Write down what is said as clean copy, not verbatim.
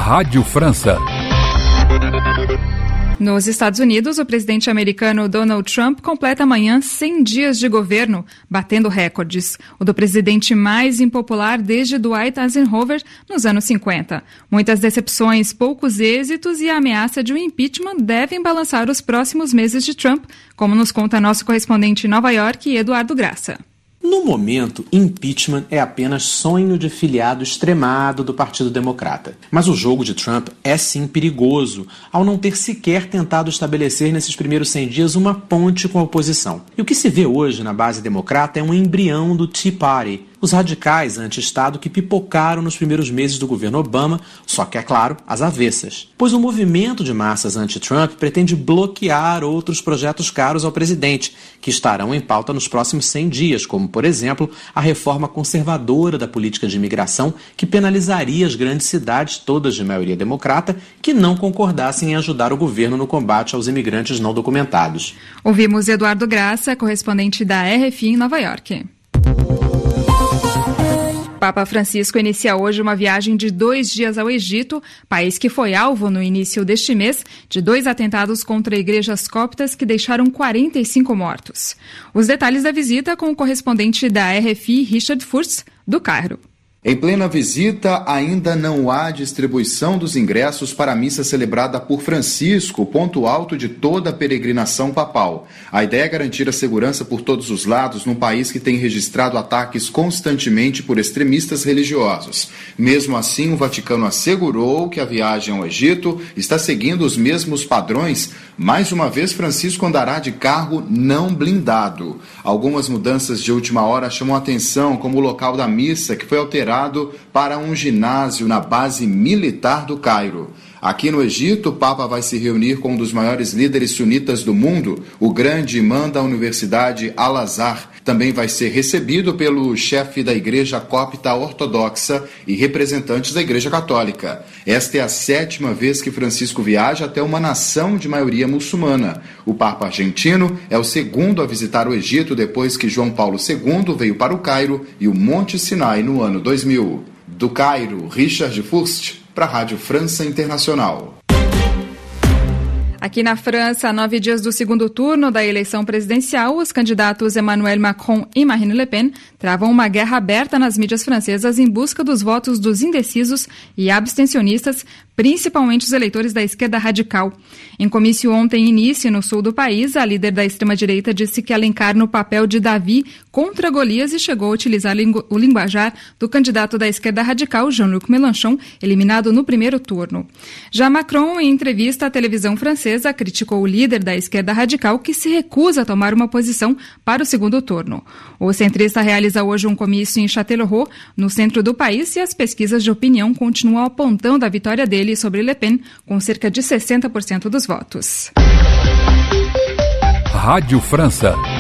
Rádio França. Nos Estados Unidos, o presidente americano Donald Trump completa amanhã 100 dias de governo, batendo recordes. O do presidente mais impopular desde Dwight Eisenhower nos anos 50. Muitas decepções, poucos êxitos e a ameaça de um impeachment devem balançar os próximos meses de Trump, como nos conta nosso correspondente em Nova York, Eduardo Graça. No momento, impeachment é apenas sonho de filiado extremado do Partido Democrata. Mas o jogo de Trump é sim perigoso, ao não ter sequer tentado estabelecer nesses primeiros 100 dias uma ponte com a oposição. E o que se vê hoje na base democrata é um embrião do Tea Party, os radicais anti-Estado que pipocaram nos primeiros meses do governo Obama, só que, é claro, às avessas. Pois o movimento de massas anti-Trump pretende bloquear outros projetos caros ao presidente, que estarão em pauta nos próximos 100 dias, como, por exemplo, a reforma conservadora da política de imigração, que penalizaria as grandes cidades, todas de maioria democrata, que não concordassem em ajudar o governo no combate aos imigrantes não documentados. Ouvimos Eduardo Graça, correspondente da RFI em Nova York. Papa Francisco inicia hoje uma viagem de 2 dias ao Egito, país que foi alvo no início deste mês de 2 atentados contra igrejas coptas que deixaram 45 mortos. Os detalhes da visita com o correspondente da RFI, Richard Furst, do Cairo. Em plena visita, ainda não há distribuição dos ingressos para a missa celebrada por Francisco, ponto alto de toda a peregrinação papal. A ideia é garantir a segurança por todos os lados num país que tem registrado ataques constantemente por extremistas religiosos. Mesmo assim, o Vaticano assegurou que a viagem ao Egito está seguindo os mesmos padrões. Mais uma vez, Francisco andará de carro não blindado. Algumas mudanças de última hora chamam a atenção, como o local da missa, que foi alterado para um ginásio na base militar do Cairo. Aqui no Egito, o Papa vai se reunir com um dos maiores líderes sunitas do mundo, o grande imã da Universidade Al-Azhar. Também vai ser recebido pelo chefe da Igreja Copta Ortodoxa e representantes da Igreja Católica. Esta é a 7ª vez que Francisco viaja até uma nação de maioria muçulmana. O Papa argentino é o segundo a visitar o Egito depois que João Paulo II veio para o Cairo e o Monte Sinai no ano 2000. Do Cairo, Richard Furst, para a Rádio França Internacional. Aqui na França, a 9 dias do segundo turno da eleição presidencial, os candidatos Emmanuel Macron e Marine Le Pen travam uma guerra aberta nas mídias francesas em busca dos votos dos indecisos e abstencionistas, principalmente os eleitores da esquerda radical. Em comício ontem em Nice, no sul do país, a líder da extrema-direita disse que ela encarna o papel de Davi contra Golias e chegou a utilizar o linguajar do candidato da esquerda radical, Jean-Luc Mélenchon, eliminado no primeiro turno. Já Macron, em entrevista à televisão francesa, criticou o líder da esquerda radical que se recusa a tomar uma posição para o segundo turno. O centrista realiza hoje um comício em Châtellerault, no centro do país, e as pesquisas de opinião continuam apontando a vitória dele sobre Le Pen, com cerca de 60% dos votos. Rádio França.